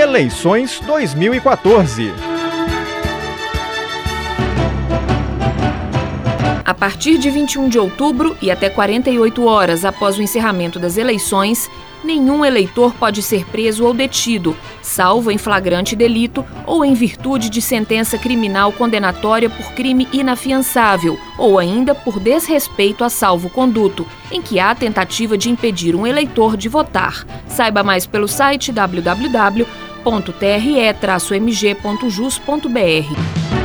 Eleições 2014. A partir de 21 de outubro e até 48 horas após o encerramento das eleições, nenhum eleitor pode ser preso ou detido, salvo em flagrante delito ou em virtude de sentença criminal condenatória por crime inafiançável, ou ainda por desrespeito a salvo-conduto, em que há tentativa de impedir um eleitor de votar. Saiba mais pelo site www.tre-mg.jus.br.